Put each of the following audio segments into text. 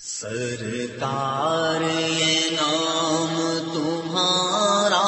سرکار یہ نام تمہارا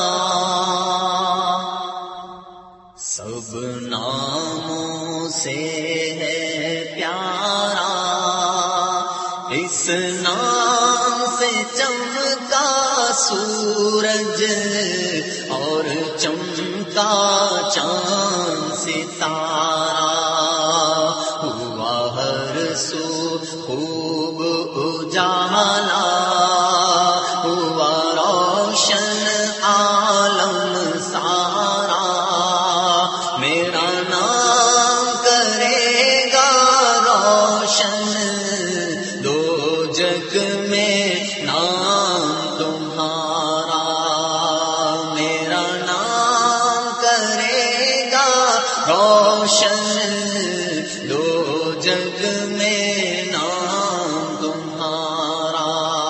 سب ناموں سے ہے پیارا، اس نام سے چمکا سورج اور چمکا چاند ستارہ، ہوا ہر سو خوب اجالا، ہوا روشن عالم سارا، میرا نام کرے گا روشن دو جگ میں نام تمہارا، میرا نام کرے گا روشن دو جگ میں نام تمہارا،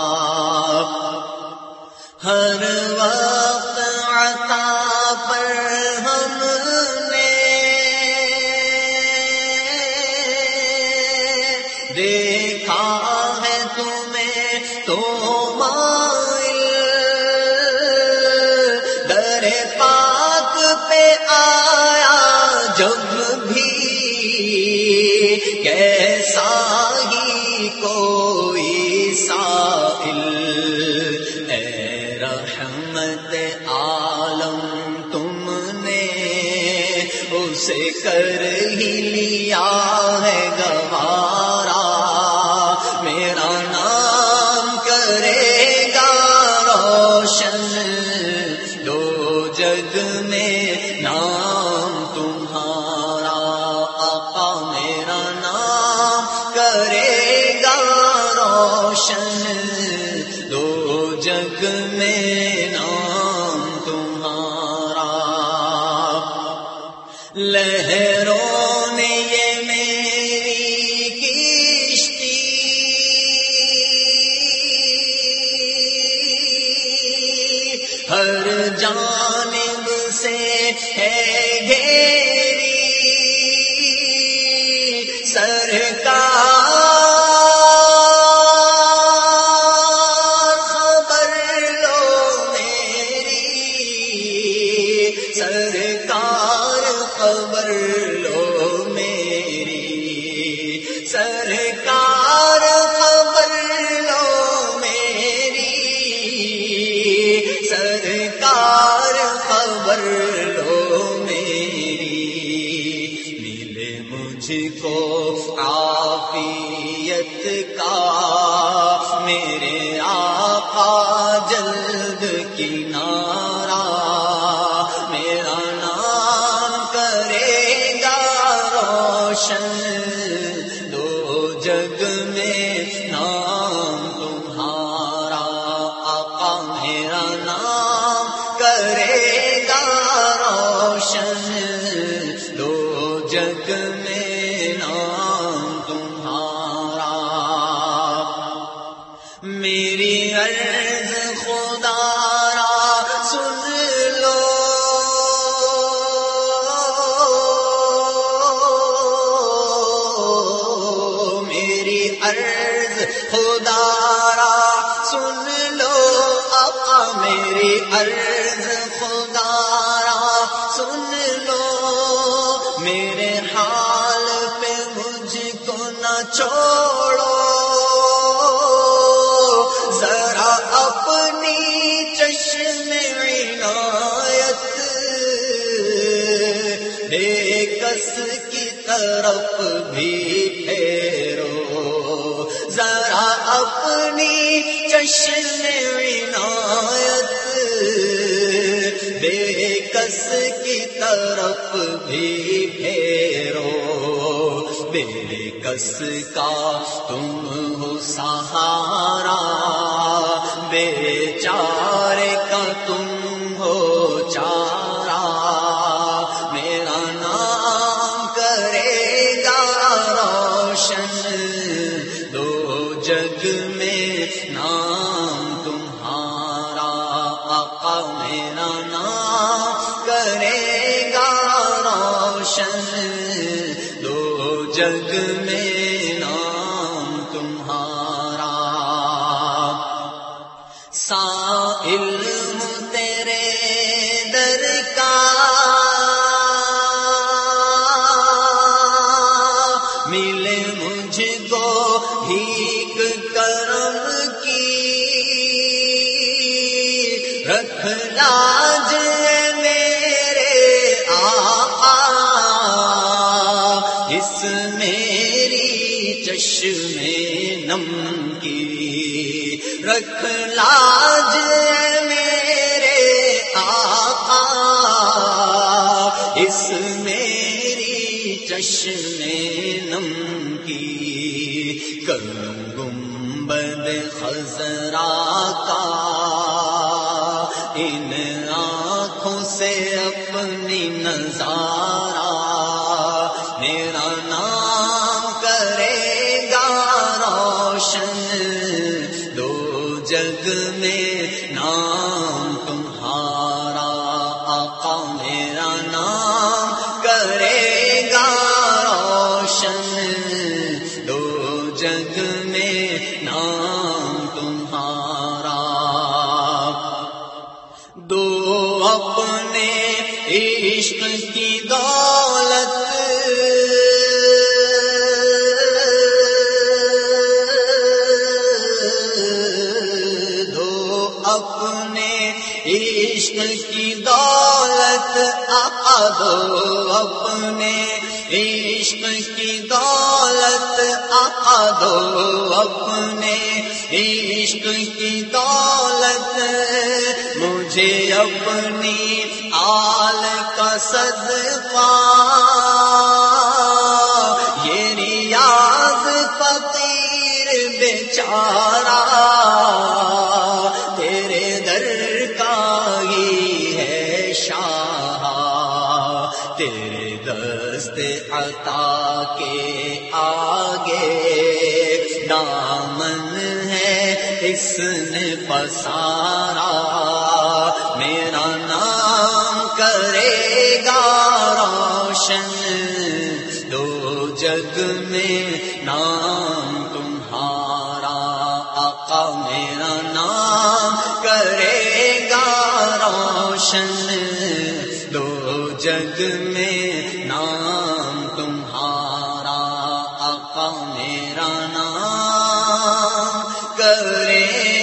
ہر وقت عطا پر ہم نے دیکھا ہے تمہیں تو مائل، در پاک پہ آیا جب بھی کیسا ہی کوئی سائل، اے رحمت عالم تم نے اسے کر ہی لیا ہے گوارا، میرا نام کرے گا روشن دو جگ میں نام تمہارا، آقا میرا نام کرے گا روشن دو جگ میں نام تمہارا، لہروں نے یہ میری کشتی ہر جانب سے ہے گھیری، سرکار خبر لو میری، سرکار خبر لو میری، سرکار خبر لو میری، سرکار خبر لو میری، ملے مجھ کو عافیت کا میرے آقا جلد کنارہ، میرا نام کرے گا روشن دو جگ میں نام تمہارا، آقا میرا نام کرے گا روشن دو جگ میں نام تمہارا، میری عرض خدا را سن لو، میری عرض خدا را سن لو، آقا میری عرض خدا را سن لو، میرے حال پہ مجھ کو نہ چھوڑو، ذرا اپنی چشم عنایت بے کس کی طرف بھی پھیرو، ذرا اپنی چشم عنایت بے کس کی طرف بھی پھیرو، بے کس کا تم ہو سہارا، بے چارے کا تم ہو چارہ، میرا نام کرے گا روشن دو جگ میں نام تمہارا، آقا میرا نام کرے گا روشن دو جگ میں نام تمہارا، سائل ہوں تیرے در کا، ملے مجھ کو بھیک کرم کی، رکھ لاج میرے آقا اس میری چشم نم کی، رکھ لاج میرے آقا اس میری چشم نم کی، کروں گنبد خضرا کا ان آنکھوں سے اپنی نظارہ، میرا نام کرے گا روشن دو جگ میں نام تمہارا، آقا میرا نام کرے گا روشن دو جگ میں نام تمہارا، دو اپنے عشق کی دولت اپنے عشق کی دولت، آقا دو اپنے عشق کی دولت، آقا دو اپنے عشق کی دولت، مجھے اپنی آل کا صدقہ، یہ ریاض فقیر بیچارہ تیرے در کا ہی ہے شاہ، تیرے دست عطا کے آگے دامن ہے اس نے پسارا، میرا نام کرے گا روشن دو جگ میں نام تمہارا، آقا میرا نام کرے گا روشن دو جگ میں نام تمہارا، آقا میرا نام کرے